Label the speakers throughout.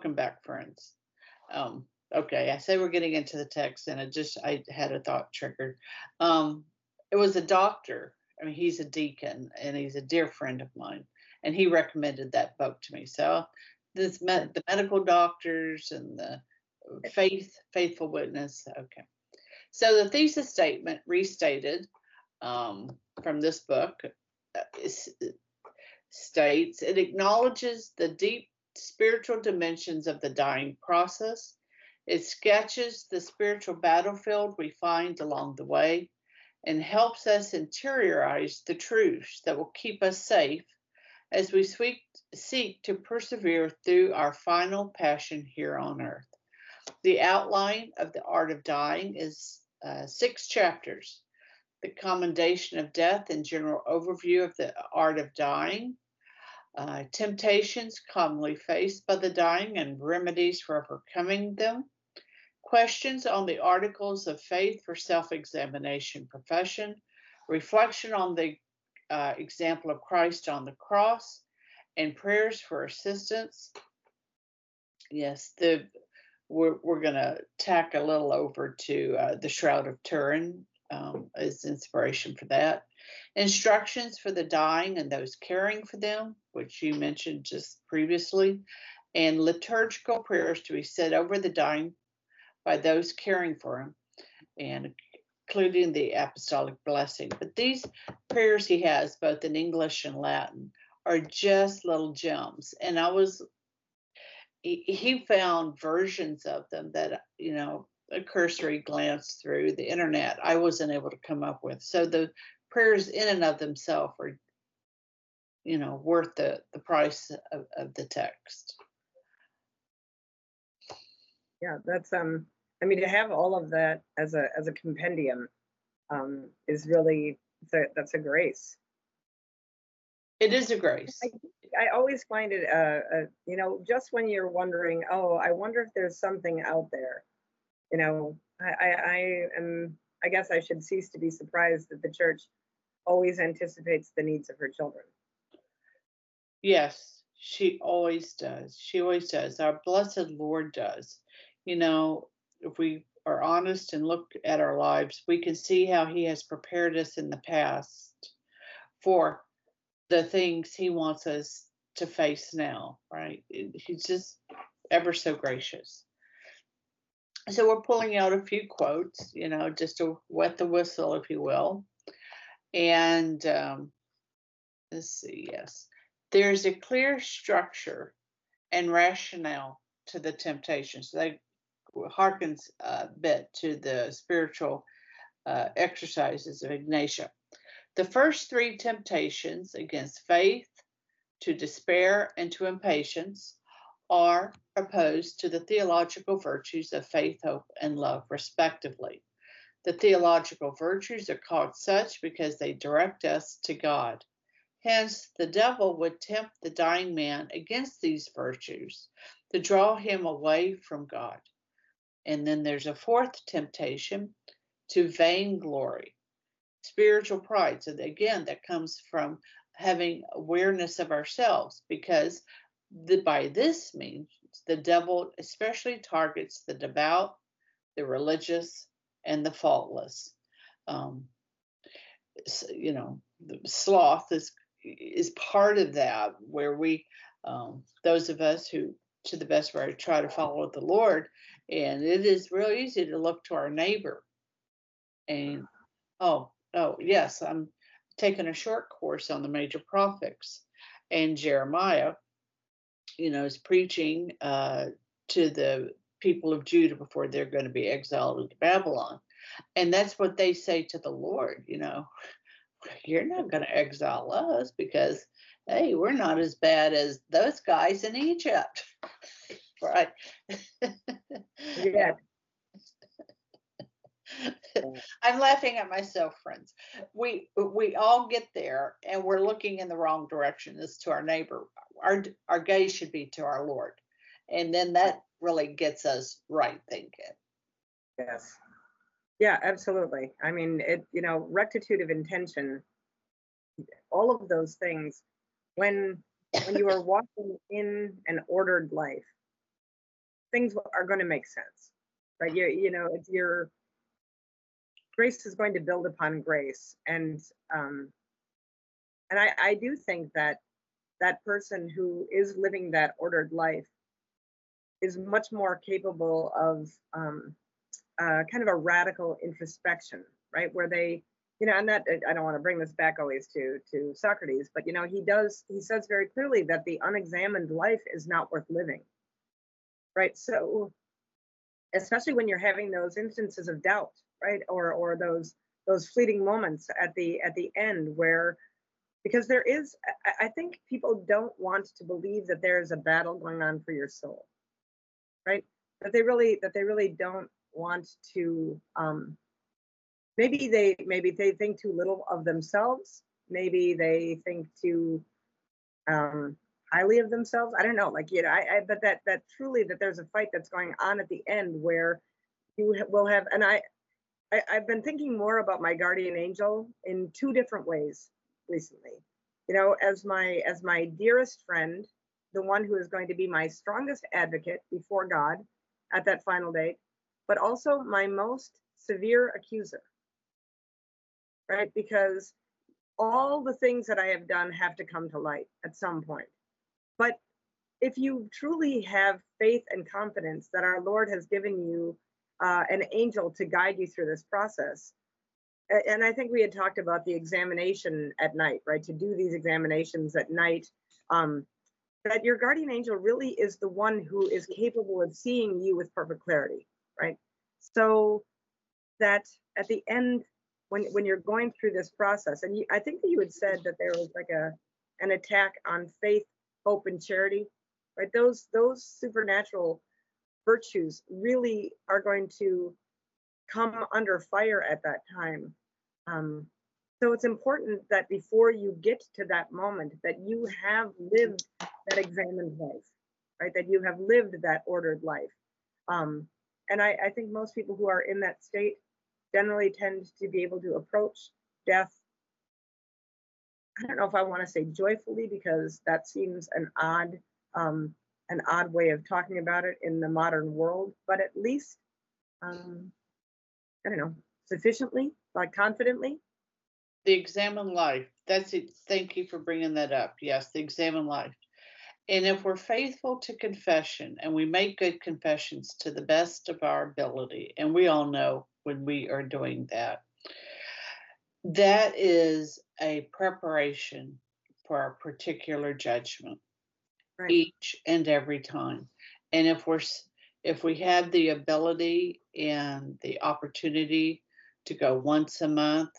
Speaker 1: welcome back, friends. Okay, I say we're getting into the text, and I had a thought triggered. Um, it was a doctor. I mean, he's a deacon, and he's a dear friend of mine, and he recommended that book to me. So the medical doctors and the faithful witness. Okay, so the thesis statement restated from this book states it acknowledges the deep spiritual dimensions of the dying process. It sketches the spiritual battlefield we find along the way and helps us interiorize the truths that will keep us safe as we seek to persevere through our final passion here on earth. The outline of The Art of Dying is 6 chapters. The commendation of death and general overview of the art of dying, temptations commonly faced by the dying and remedies for overcoming them, questions on the articles of faith for self-examination profession, reflection on the example of Christ on the cross, and prayers for assistance. Yes, we're going to tack a little over to the Shroud of Turin as inspiration for that. Instructions for the dying and those caring for them, which you mentioned just previously, and liturgical prayers to be said over the dying by those caring for him, and including the apostolic blessing. But these prayers he has, both in English and Latin, are just little gems. And he found versions of them that, a cursory glance through the internet, I wasn't able to come up with. So the prayers in and of themselves are, worth the price of the text.
Speaker 2: Yeah, that's I mean, to have all of that as a compendium is really that's a grace.
Speaker 1: It is a grace.
Speaker 2: I always find it, just when you're wondering, oh, I wonder if there's something out there, I guess I should cease to be surprised that the church always anticipates the needs of her children.
Speaker 1: Yes, she always does. She always does. Our blessed Lord does. If we are honest and look at our lives, we can see how he has prepared us in the past for the things he wants us to face now, right? He's just ever so gracious. So we're pulling out a few quotes, just to wet the whistle, if you will. And let's see, yes. There's a clear structure and rationale to the temptations. They harkens a bit to the spiritual exercises of Ignatia. The first 3 temptations against faith, to despair, and to impatience are opposed to the theological virtues of faith, hope, and love, respectively. The theological virtues are called such because they direct us to God. Hence, the devil would tempt the dying man against these virtues to draw him away from God. And then there's a 4th temptation, to vainglory, spiritual pride. So again, that comes from having awareness of ourselves, because by this means the devil especially targets the devout, the religious, and the faultless. The sloth is part of that, where we, those of us who, to the best of our, try to follow the Lord, and it is real easy to look to our neighbor. And oh yes, I'm taking a short course on the major prophets, and Jeremiah, is preaching to the people of Judah before they're going to be exiled into Babylon. And that's what they say to the Lord, you're not going to exile us because, hey, we're not as bad as those guys in Egypt. Right?
Speaker 2: Yeah.
Speaker 1: I'm laughing at myself, friends. We all get there, and we're looking in the wrong direction as to our neighbor. Our gaze should be to our Lord, and then that really gets us right thinking.
Speaker 2: Yes. Yeah, absolutely. I mean, rectitude of intention, all of those things, when you are walking in an ordered life, things are going to make sense, right? It's your grace is going to build upon grace, um, and I do think that that person who is living that ordered life is much more capable of kind of a radical introspection, right? Where they, and that I don't want to bring this back always to Socrates, but he says very clearly that the unexamined life is not worth living, right? So especially when you're having those instances of doubt, right, or those fleeting moments at the end where because there is, I think people don't want to believe that there is a battle going on for your soul, right? That they really don't want to. Maybe they think too little of themselves. Maybe they think too um, highly of themselves. I don't know. Like but that truly that there's a fight that's going on at the end where will have. And I've been thinking more about my guardian angel in two different ways recently. As my dearest friend, the one who is going to be my strongest advocate before God at that final date, but also my most severe accuser, right? Because all the things that I have done have to come to light at some point. But if you truly have faith and confidence that our Lord has given you an angel to guide you through this process, and I think we had talked about the examination at night, right? To do these examinations at night, that your guardian angel really is the one who is capable of seeing you with perfect clarity, right? So that at the end, when you're going through this process, and I think that you had said that there was like an attack on faith, hope, and charity, right? Those supernatural virtues really are going to come under fire at that time. So it's important that before you get to that moment, that you have lived that examined life, right? That you have lived that ordered life. And I think most people who are in that state generally tend to be able to approach death. I don't know if I want to say joyfully because that seems an odd way of talking about it in the modern world, but at least I don't know, sufficiently, like confidently.
Speaker 1: The examined life. That's it. Thank you for bringing that up. Yes, the examined life. And if we're faithful to confession and we make good confessions to the best of our ability, and we all know when we are doing that, that is a preparation for a particular judgment
Speaker 2: Right.
Speaker 1: each and every time. And if we have the ability and the opportunity to go once a month,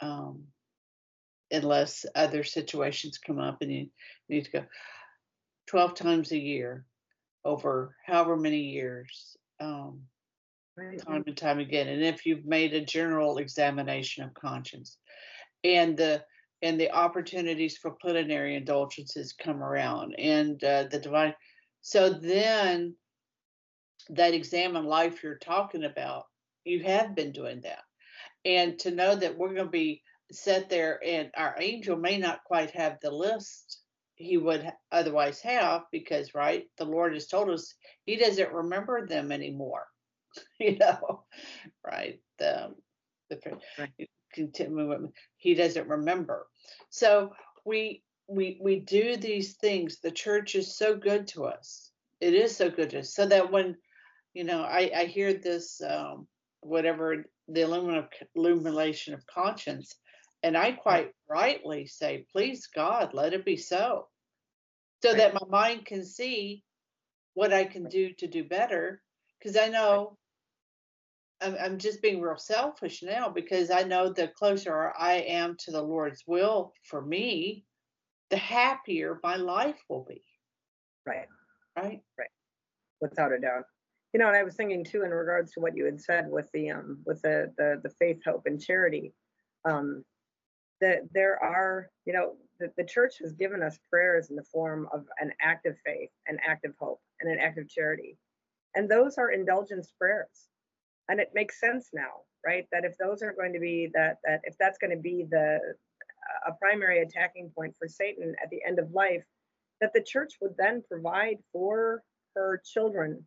Speaker 1: unless other situations come up and you need to go 12 times a year over however many years,
Speaker 2: Right.
Speaker 1: time and time again. And if you've made a general examination of conscience and the opportunities for plenary indulgences come around and the divine, so then that examined life you're talking about, you have been doing that. And to know that we're going to be set there and our angel may not quite have the list he would otherwise have because, right, the Lord has told us he doesn't remember them anymore, you know, right? The
Speaker 2: Right.
Speaker 1: he doesn't remember. So we do these things. The church is so good to us. It is so good to us. So that when I hear this, whatever the illumination of conscience, and I
Speaker 2: Right.
Speaker 1: quite rightly say, please God, let it be so
Speaker 2: Right.
Speaker 1: that my mind can see what I can do to do better. Because I know I'm just being real selfish now because I know the closer I am to the Lord's will for me, the happier my life will be.
Speaker 2: Right.
Speaker 1: Right.
Speaker 2: Right. Without a doubt. And I was thinking too in regards to what you had said with the faith, hope, and charity, um, that there are, the church has given us prayers in the form of an active faith, an active hope, and an active charity. And those are indulgence prayers. And it makes sense now, right? That if those are going to be that if that's going to be a primary attacking point for Satan at the end of life, that the church would then provide for her children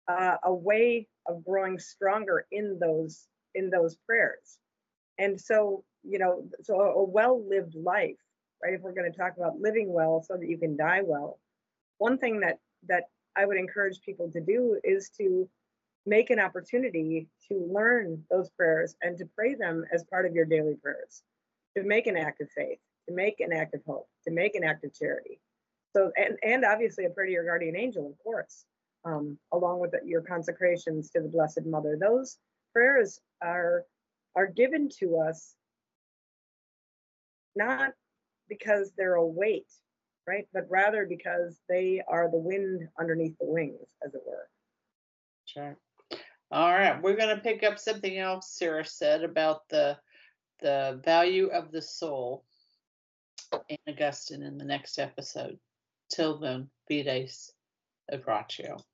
Speaker 2: a way of growing stronger in those prayers. And so, so a well-lived life, right? If we're going to talk about living well so that you can die well, one thing that I would encourage people to do is to make an opportunity to learn those prayers and to pray them as part of your daily prayers, to make an act of faith, to make an act of hope, to make an act of charity. So, and obviously a prayer to your guardian angel, of course, along with your consecrations to the Blessed Mother. Those prayers are given to us not because they're a weight, right, but rather because they are the wind underneath the wings, as it were.
Speaker 1: Sure. All right, we're going to pick up something else Sarah said about the value of the soul and Augustine in the next episode. Till then, Fides Abbraccio.